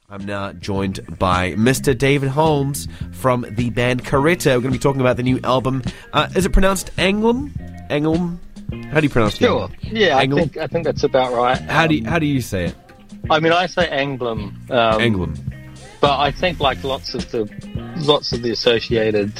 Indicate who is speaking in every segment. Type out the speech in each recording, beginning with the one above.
Speaker 1: I'm now joined by Mr. David Holmes from the band Caretta. We're going to be talking about the new album. Is it pronounced Anglum? Anglum? How do you pronounce it?
Speaker 2: Sure. Yeah, I think that's about right.
Speaker 1: How do you say it?
Speaker 2: I mean, I say Anglum.
Speaker 1: Anglum.
Speaker 2: But I think like lots of the associated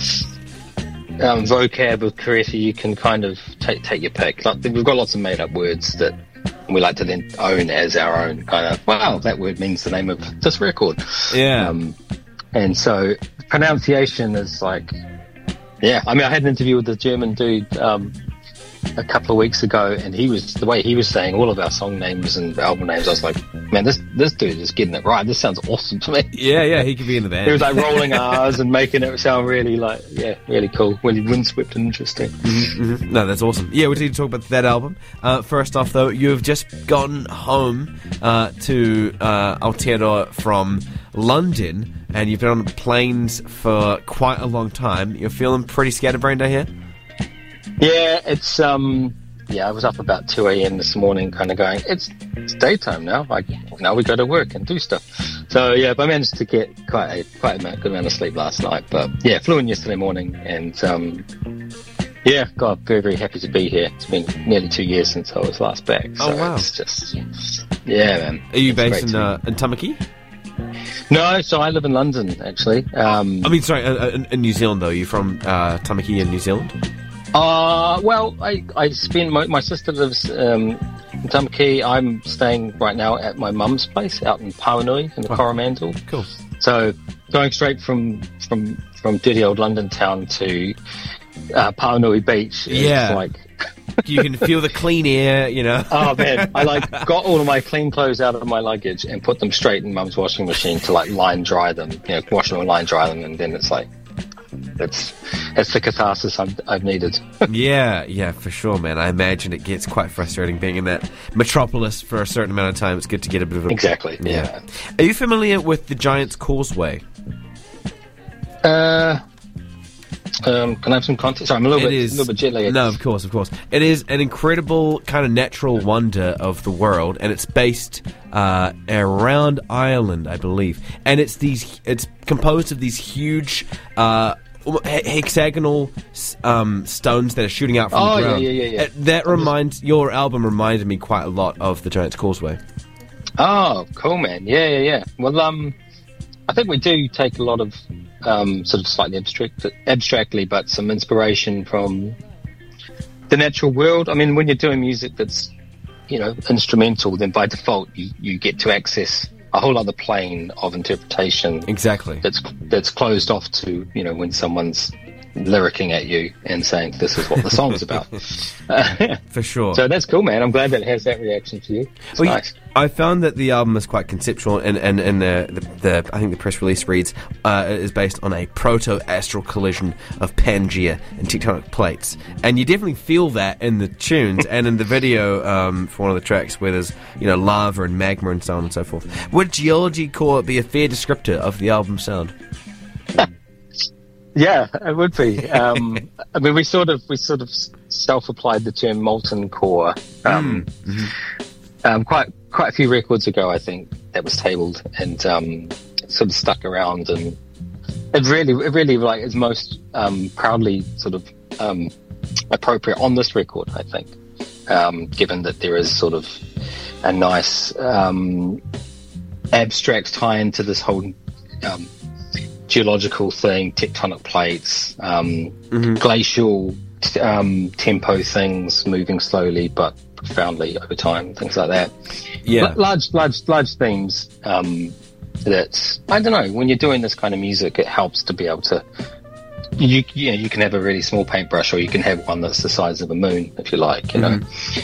Speaker 2: vocab of Caretta, you can kind of take your pick. Like, we've got lots of made up words that we like to then own as our own kind of, wow, that word means the name of this record.
Speaker 1: Yeah.
Speaker 2: And so pronunciation is like, yeah. I mean, I had an interview with the German dude a couple of weeks ago, and the way he was saying all of our song names and album names, I was like, man, this dude is getting it right. This sounds awesome to me.
Speaker 1: Yeah, he could be in the band.
Speaker 2: He was like rolling R's and making it sound really really cool, really windswept and interesting.
Speaker 1: Mm-hmm. No, that's awesome. Yeah, we need to talk about that album. First off, though, you've just gone home to Aotearoa from London, and you've been on planes for quite a long time. You're feeling pretty scatterbrained, I hear?
Speaker 2: Yeah, it's I was up about 2 a.m. this morning, kind of going, it's daytime now. Now we go to work and do stuff. So yeah, but I managed to get quite a good amount of sleep last night. But yeah, flew in yesterday morning, and God, very, very happy to be here. It's been nearly 2 years since I was last back. So
Speaker 1: wow!
Speaker 2: It's just, yeah, man.
Speaker 1: Are you based in Tamaki?
Speaker 2: No, so I live in London actually.
Speaker 1: In New Zealand though. Are you from Tamaki in New Zealand?
Speaker 2: Well, I spend my sister lives in Tamaki. I'm staying right now at my mum's place out in Pauanui in the Coromandel.
Speaker 1: Cool.
Speaker 2: So going straight from dirty old London town to Pauanui Beach is like
Speaker 1: you can feel the clean air, you know.
Speaker 2: Oh man, I got all of my clean clothes out of my luggage and put them straight in mum's washing machine to line dry them. Wash them and line dry them, and then it's like that's the catharsis I've needed.
Speaker 1: Yeah, for sure, man. I imagine it gets quite frustrating being in that metropolis for a certain amount of time. It's good to get a bit of a...
Speaker 2: Exactly, yeah.
Speaker 1: Are you familiar with the Giant's Causeway?
Speaker 2: Can I have some context? Sorry, I'm a little bit jet lagged.
Speaker 1: No, of course. It is an incredible kind of natural wonder of the world, and it's based around Ireland, I believe. And it's composed of these huge hexagonal stones that are shooting out from the ground. Yeah. Your album reminded me quite a lot of the Giant's Causeway.
Speaker 2: Oh, cool, man. Yeah. Well, I think we do take a lot of sort of slightly abstractly, but some inspiration from the natural world. I mean, when you're doing music that's, instrumental, then by default you get to access a whole other plane of interpretation.
Speaker 1: Exactly.
Speaker 2: That's closed off to, when someone's lyricking at you and saying this is what the song is about.
Speaker 1: For sure.
Speaker 2: So that's cool, man. I'm glad that it has that reaction to you. It's nice.
Speaker 1: I found that the album is quite conceptual, and the I think the press release reads is based on a proto-astral collision of Pangea and tectonic plates, and you definitely feel that in the tunes and in the video for one of the tracks where there's lava and magma and so on and so forth. Would geology core be a fair descriptor of the album sound?
Speaker 2: Yeah, it would be. I mean, we sort of self-applied the term molten core. Quite a few records ago, I think that was tabled and sort of stuck around, and it really like is most proudly sort of appropriate on this record, I think, given that there is sort of a nice abstract tie into this whole geological thing, tectonic plates, glacial tempo things moving slowly but profoundly over time, things like that.
Speaker 1: Yeah,
Speaker 2: large themes. That I don't know. When you're doing this kind of music, it helps to be able to. You can have a really small paintbrush, or you can have one that's the size of a moon, if you like. And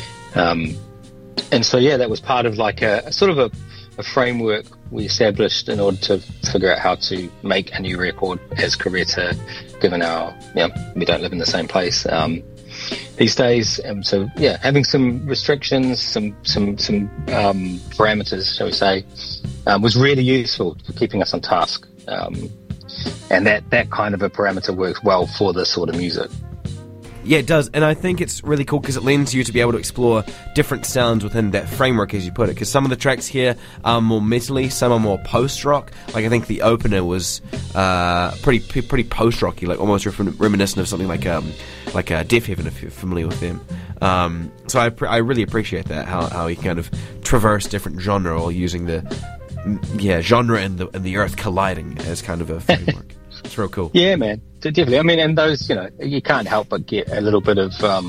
Speaker 2: so that was part of like a sort of a framework we established in order to figure out how to make a new record as Caretta, given we don't live in the same place these days. And so having some restrictions, some parameters, shall we say, was really useful for keeping us on task. And that kind of a parameter works well for this sort of music.
Speaker 1: Yeah, it does, and I think it's really cool because it lends you to be able to explore different sounds within that framework, as you put it. Because some of the tracks here are more metally, some are more post-rock. Like I think the opener was pretty post-rocky, like almost reminiscent of something like Deaf Heaven, if you're familiar with them. So I really appreciate that how he kind of traversed different genre while using the genre and the earth colliding as kind of a framework. It's real cool.
Speaker 2: Yeah, man, definitely. I mean, and those, you can't help but get a little bit of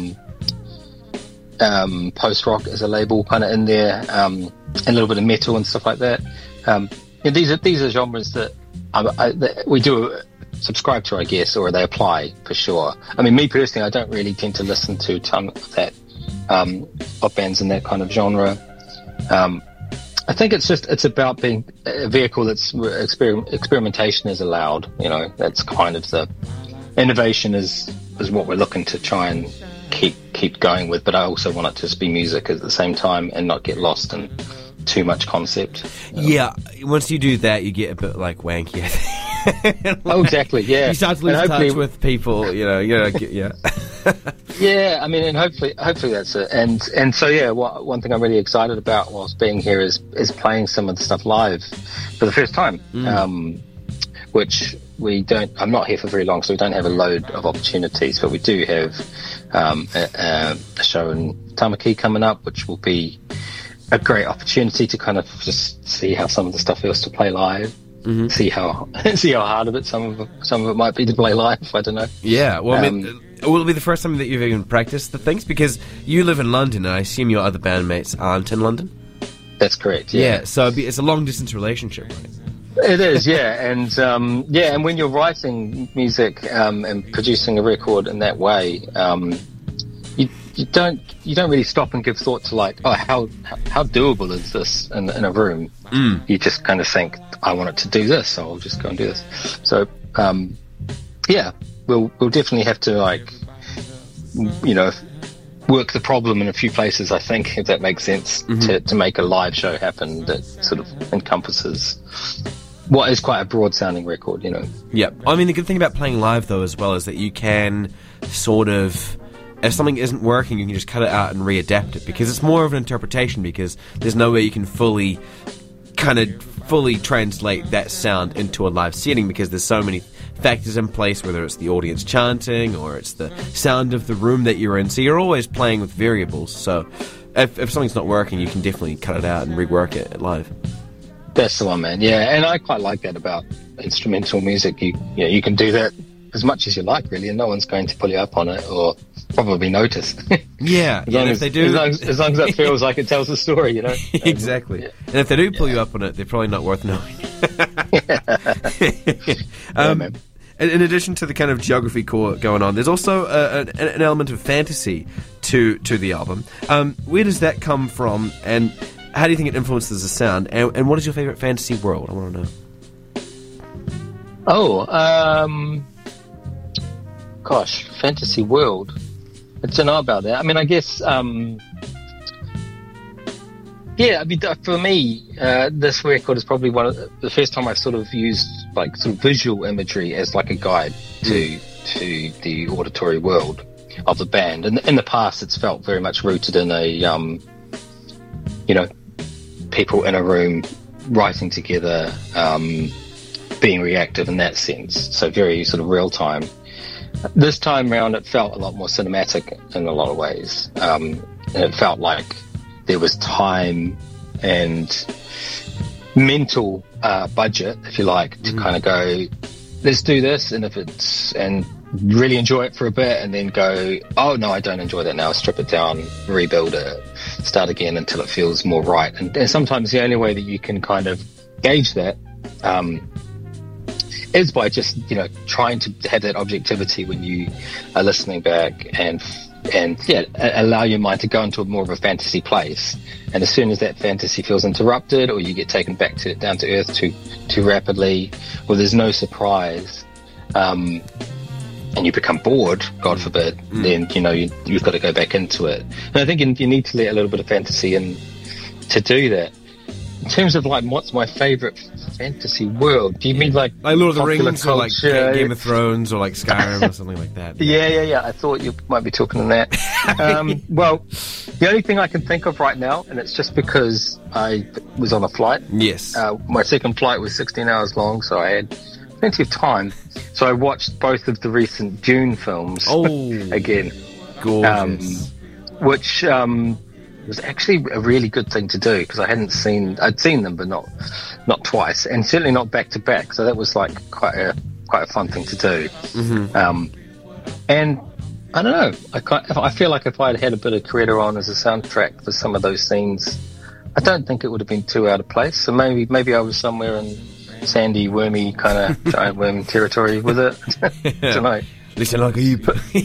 Speaker 2: post-rock as a label kind of in there, and a little bit of metal and stuff like that. These are genres that we do subscribe to, I guess, or they apply for sure. I mean, me personally, I don't really tend to listen to a ton of that pop bands in that kind of genre. I think it's about being a vehicle that's experimentation is allowed. That's kind of the innovation is what we're looking to try and keep going with. But I also want it to just be music at the same time and not get lost in too much concept.
Speaker 1: Yeah, once you do that, you get a bit like wanky, I think.
Speaker 2: Oh, exactly. Yeah,
Speaker 1: you start to lose touch with people. Yeah.
Speaker 2: Yeah, I mean, and hopefully that's it. And so yeah, one thing I'm really excited about whilst being here is playing some of the stuff live for the first time, which we don't. I'm not here for very long, so we don't have a load of opportunities, but we do have a show in Tamaki coming up, which will be a great opportunity to kind of just see how some of the stuff feels to play live. Mm-hmm. See how hard of it some of it might be to play live. I don't know.
Speaker 1: Yeah, well, I mean, will it be the first time that you've even practiced the things? Because you live in London, and I assume your other bandmates aren't in London.
Speaker 2: That's correct. Yeah.
Speaker 1: So it's a long distance relationship, right?
Speaker 2: It is, yeah, and and when you're writing music and producing a record in that way, you don't really stop and give thought to like, oh, how doable is this in a room? You just kind of think, I want it to do this, so I'll just go and do this. So we'll definitely have to work the problem in a few places, I think, if that makes sense, to make a live show happen that sort of encompasses what is quite a broad sounding record,
Speaker 1: Yeah, I mean, the good thing about playing live though as well is that you can sort of, if something isn't working, you can just cut it out and readapt it, because it's more of an interpretation, because there's no way you can fully translate that sound into a live setting, because there's so many factors in place, whether it's the audience chanting or it's the sound of the room that you're in, so you're always playing with variables. So if something's not working, you can definitely cut it out and rework it live.
Speaker 2: That's the one, man. Yeah, and I quite like that about instrumental music. You can do that as much as you like, really, and no one's going to pull you up on it or probably notice.
Speaker 1: Yeah, and if they do,
Speaker 2: as long as it feels like it tells the story,
Speaker 1: Exactly. Yeah. And if they do pull you up on it, they're probably not worth knowing. In addition to the kind of geography core going on, there's also an element of fantasy to the album. Where does that come from, and how do you think it influences the sound? And what is your favourite fantasy world? I want to know.
Speaker 2: Gosh, fantasy world. I don't know about that. I mean, I guess, for me, this record is probably one of the first time I've sort of used like sort of visual imagery as like a guide to the auditory world of the band. And in the past, it's felt very much rooted in a, people in a room writing together, being reactive in that sense. So very sort of real time. This time around, it felt a lot more cinematic in a lot of ways. And it felt like there was time and mental budget, if you like, to kind of go, let's do this, and really enjoy it for a bit, and then go, oh no, I don't enjoy that now. Strip it down, rebuild it, start again until it feels more right. And sometimes the only way that you can kind of gauge that is by just trying to have that objectivity when you are listening back, and allow your mind to go into more of a fantasy place. And as soon as that fantasy feels interrupted, or you get taken back down to earth too rapidly, or there's no surprise, and you become bored, God forbid, then you've got to go back into it. And I think you need to let a little bit of fantasy in to do that. In terms of like what's my favorite fantasy world. Do you mean like
Speaker 1: Lord of the
Speaker 2: popular
Speaker 1: Rings or like
Speaker 2: culture?
Speaker 1: Game of Thrones or like Skyrim or something like that?
Speaker 2: Yeah. I thought you might be talking on that. Well, the only thing I can think of right now, and it's just because I was on a flight.
Speaker 1: Yes.
Speaker 2: My second flight was 16 hours long, so I had plenty of time. So I watched both of the recent Dune films again.
Speaker 1: Gorgeous.
Speaker 2: Which was actually a really good thing to do because I'd seen them, but not twice, and certainly not back to back. So that was like quite a fun thing to do. And I don't know. I feel like if I'd had a bit of Coretta on as a soundtrack for some of those scenes, I don't think it would have been too out of place. So maybe I was somewhere in sandy, wormy kind of giant worm territory with it. I don't know.
Speaker 1: Listen like a heap.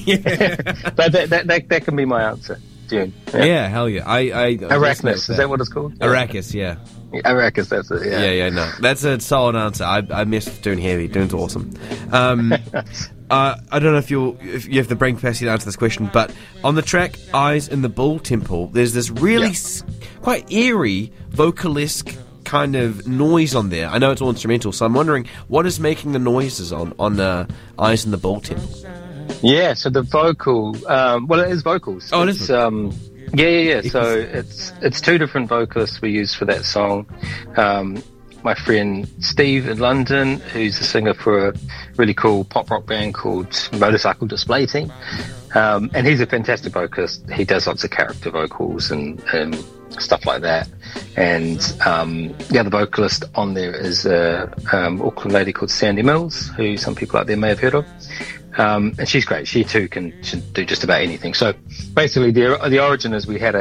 Speaker 2: that can be my answer. Dune.
Speaker 1: Yeah, hell yeah.
Speaker 2: Arrakis, is that what it's called?
Speaker 1: Arrakis, yeah.
Speaker 2: Arrakis, that's it, yeah.
Speaker 1: Yeah, no. That's a solid answer. I missed Dune heavy. Dune's awesome. I don't know if you have the brain capacity to answer this question, but on the track Eyes in the Bull Temple, there's this really quite eerie, vocalesque kind of noise on there. I know it's all instrumental, so I'm wondering what is making the noises on Eyes in the Bull Temple.
Speaker 2: Yeah, so the vocal, it is vocals.
Speaker 1: Oh, it is.
Speaker 2: Yeah. So it's two different vocalists we use for that song. My friend Steve in London, who's a singer for a really cool pop rock band called Motorcycle Display Team, and he's a fantastic vocalist. He does lots of character vocals and stuff like that. And the other vocalist on there is a Auckland lady called Sandy Mills, who some people out there may have heard of. And she's great. She too can do just about anything. So basically, the origin is we had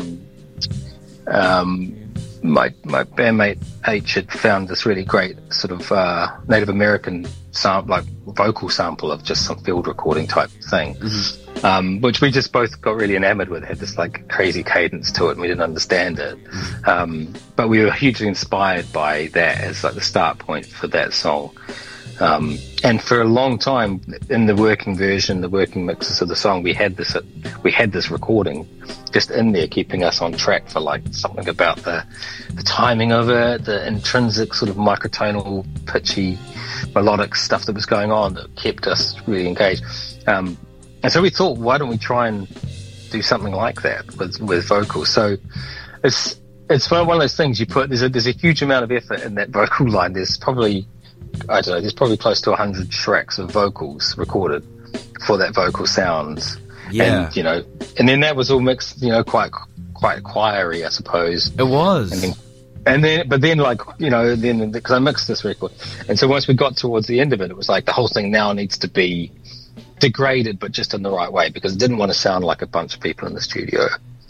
Speaker 2: my bandmate H had found this really great sort of Native American vocal sample of just some field recording type thing, which we just both got really enamored with. It had this like crazy cadence to it, and we didn't understand it, but we were hugely inspired by that as like the start point for that song. And for a long time in the working version, the working mixes of the song, we had this recording just in there, keeping us on track for like something about the timing of it, the intrinsic sort of microtonal, pitchy, melodic stuff that was going on that kept us really engaged. And so we thought, why don't we try and do something like that with vocals? So it's one of those things you put. There's a huge amount of effort in that vocal line. There's probably close to 100 tracks of vocals recorded for that vocal sound. Yeah. And, and then that was all mixed, quite choiry, I suppose.
Speaker 1: It was.
Speaker 2: But then because I mixed this record. And so once we got towards the end of it, it was like the whole thing now needs to be degraded, but just in the right way, because it didn't want to sound like a bunch of people in the studio.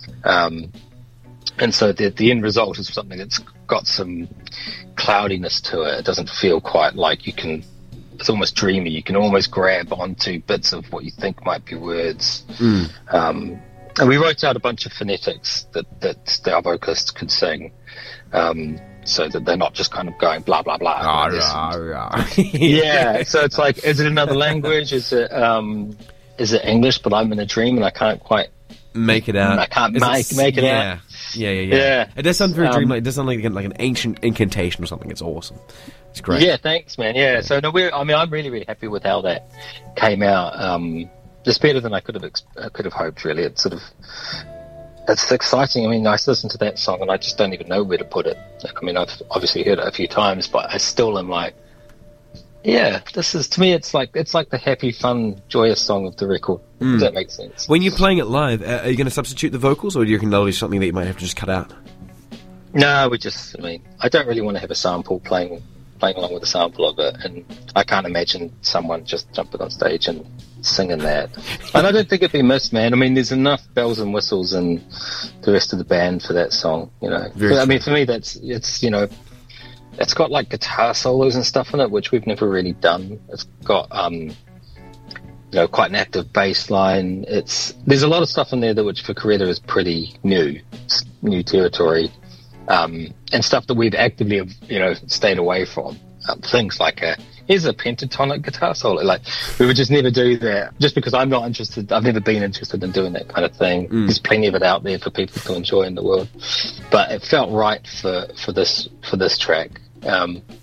Speaker 2: And so the end result is something that's got some cloudiness to it. It doesn't feel quite like it's almost dreamy. You can almost grab onto bits of what you think might be words. And we wrote out a bunch of phonetics that our vocalists could sing, so that they're not just kind of going blah, blah, blah. Yeah, so it's like, is it another language? Is it English, but I'm in a dream and I can't quite
Speaker 1: make it out.
Speaker 2: I can't make it out.
Speaker 1: Yeah. It does sound very dreamlike. It does sound like an ancient incantation or something. It's awesome. It's great.
Speaker 2: Yeah, thanks, man. Yeah. So I'm really, really happy with how that came out. It's better than I could have hoped. Really, it's exciting. I mean, I listen to that song and I just don't even know where to put it. I mean, I've obviously heard it a few times, but I still am like, yeah, this is, to me, it's like the happy, fun, joyous song of the record. Does that make sense?
Speaker 1: When you're playing it live, are you going to substitute the vocals, or do you reckon that'll be something that you might have to just cut out?
Speaker 2: No, I don't really want to have a sample playing along with a sample of it, and I can't imagine someone just jumping on stage and singing that. And I don't think it'd be missed, man. I mean, there's enough bells and whistles and the rest of the band for that song, I mean, for me, it's got like guitar solos and stuff in it, which we've never really done. It's got, quite an active bass line. There's a lot of stuff in there which for Coretta is pretty new territory, and stuff that we've actively, stayed away from. Things like here's a pentatonic guitar solo. Like, we would just never do that, just because I'm not interested. I've never been interested in doing that kind of thing. There's plenty of it out there for people to enjoy in the world, but it felt right for this track.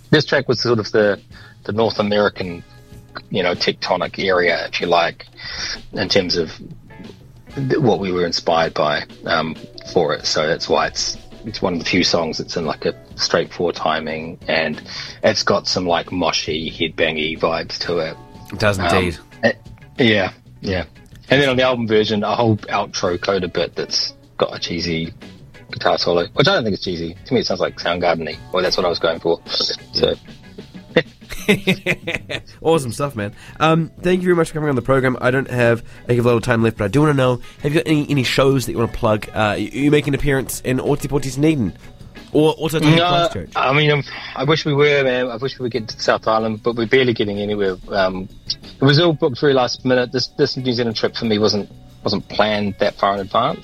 Speaker 2: This track was sort of the North American, tectonic area, if you like, in terms of what we were inspired by for it. So that's why it's one of the few songs that's in like a straight 4 timing, and it's got some like moshy, headbangy vibes to it.
Speaker 1: It does indeed.
Speaker 2: Yeah. And then on the album version, a whole outro coda bit that's got a cheesy guitar solo, which I don't think is cheesy. To me, it sounds like Soundgarden-y. Well, that's what I was going for. So.
Speaker 1: Awesome stuff, man. Thank you very much for coming on the program. I don't have a lot of time left, but I do want to know, have you got any shows that you want to plug? You make an appearance in Ōtepoti Dunedin? Or also Christchurch?
Speaker 2: I mean, I wish we were, man. I wish we would get to South Island, but we're barely getting anywhere. It was all booked very last minute. This New Zealand trip for me wasn't planned that far in advance.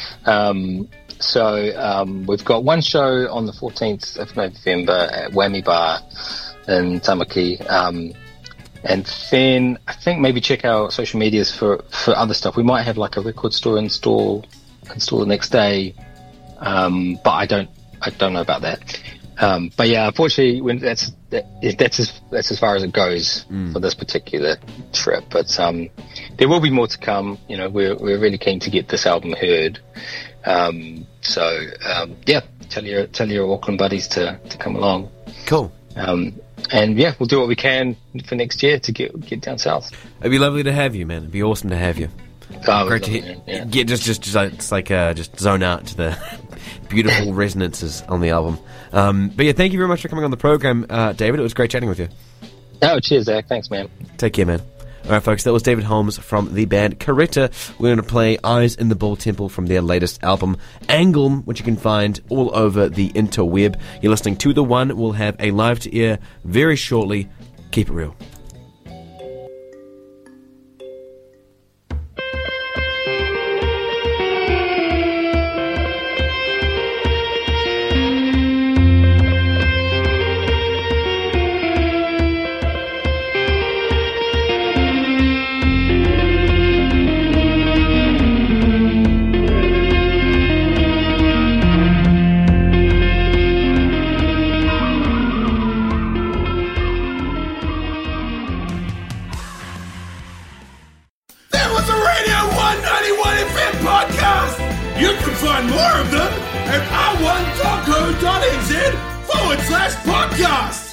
Speaker 2: So we've got one show on the 14th of November at Whammy Bar in Tamaki. And then I think maybe check our social medias for other stuff. We might have like a record store install the next day, but I don't know about that. But yeah, unfortunately, that's as far as it goes for this particular trip. But there will be more to come. We're really keen to get this album heard. So tell your Auckland buddies to come along.
Speaker 1: Cool.
Speaker 2: And yeah, we'll do what we can for next year to get down south.
Speaker 1: It'd be lovely to have you, man. It'd be awesome to have you. Great to hear. Yeah, just zone out to the beautiful resonances on the album. But yeah, thank you very much for coming on the program, David. It was great chatting with you.
Speaker 2: Oh, cheers, Zach. Thanks, man.
Speaker 1: Take care, man. All right, folks, that was David Holmes from the band Kareta. We're going to play Eyes in the Bull Temple from their latest album, Angle, which you can find all over the interweb. You're listening to The One. We'll have a live to air very shortly. Keep it real.
Speaker 3: You can find more of them at r1.co.nz/podcast.